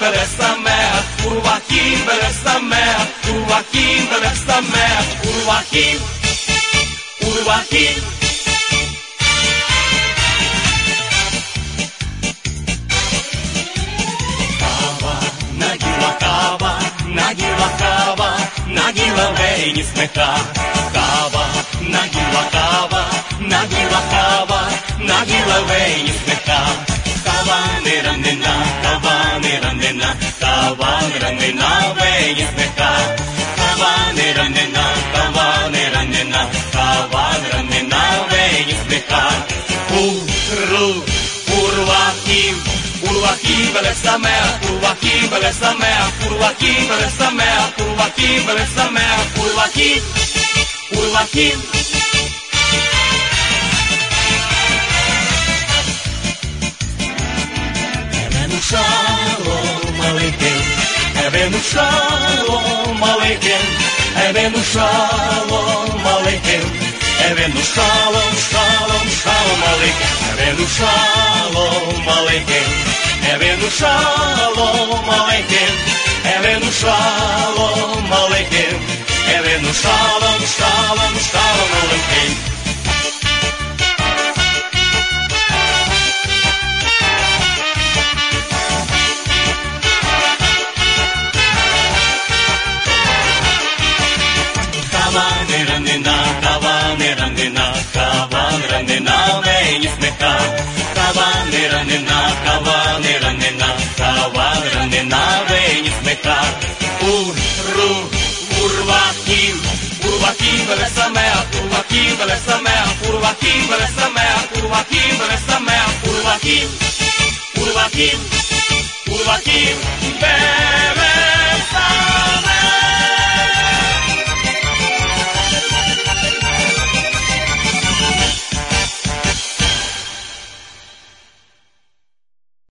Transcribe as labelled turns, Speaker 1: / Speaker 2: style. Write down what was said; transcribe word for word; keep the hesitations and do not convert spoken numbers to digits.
Speaker 1: ולשמח, וברוכים ולשמח, וברוכים ולשמח, וברוכים, וברוכים. Кава, нагіла кава, нагіла кава, нагіла вейні смеха. Кава, нагіла кава, нагіла кава, нагіла вейні смеха. Кава не ранена, кава не ранена, кава не ранена, вейні смеха. Кава не ранена, кава не ранена, кава не ранена, вейні смеха. Уру, урвахім, урвахім ולשמח, урвахім ולשמח, урвахім ולשמח, урвахім ולשמח, урвахім, урвахים. הבאנו שלום עליכם, הבאנו שלום עליכם, הבאנו שלום עליכם, הבאנו שלום, שלום, שלום עליכם, הבאנו שלום עליכם, הבאנו שלום עליכם, הבאנו שלום עליכם, הבאנו שלום, שלום, שלום עליכם. Кава нерандена, кава нерандена, кава нерандена, вейні смеха. Кава нерандена, кава нерандена, кава нерандена, вейні смеха. Уру, урвахім, урвахім ולשמח, урвахім ולשמח, урвахім ולשמח, урвахім ולשמח, урвахім, урвахім, урвахім, באמת.